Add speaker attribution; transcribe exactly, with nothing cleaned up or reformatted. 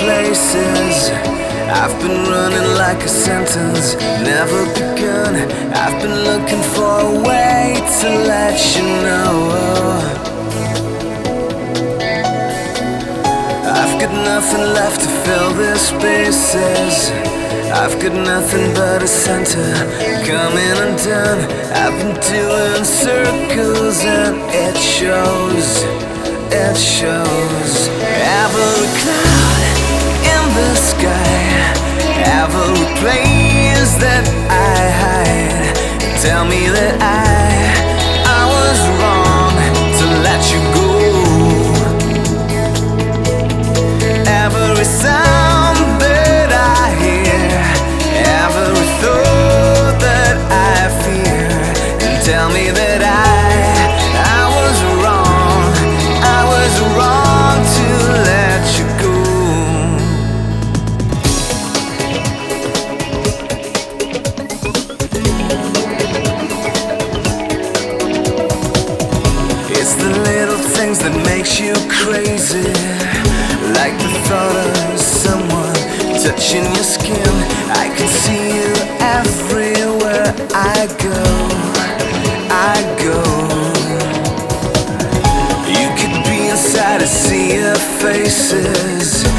Speaker 1: places. I've been running like a sentence, never begun. I've been looking for a way to let you know. I've got nothing left to fill the spaces. I've got nothing but a center, coming undone. I've been doing circles and it shows, it shows. Every cloud in the sky, every place that I hide, tell me that I, I was wrong to let you go. Every sound that I hear, every thought that I fear, tell me that I, I was wrong, I was wrong to let you go. It's the little things that makes you crazy, like the thought of someone touching your skin. I can see you everywhere I go, I go. You could be inside a sea of faces.